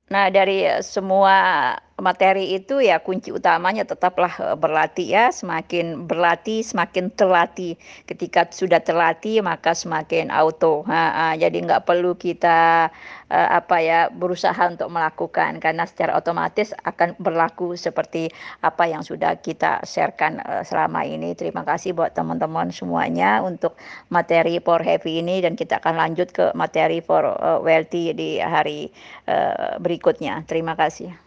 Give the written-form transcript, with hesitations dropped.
Nah, dari, semua materi itu ya kunci utamanya tetaplah, berlatih ya, semakin berlatih semakin terlatih. Ketika sudah terlatih maka semakin auto heeh, jadi nggak perlu kita, apa ya, berusaha untuk melakukan karena secara otomatis akan berlaku seperti apa yang sudah kita share-kan, selama ini. Terima kasih buat teman-teman semuanya untuk materi for heavy ini dan kita akan lanjut ke materi for, wealthy di hari berikutnya. Terima kasih.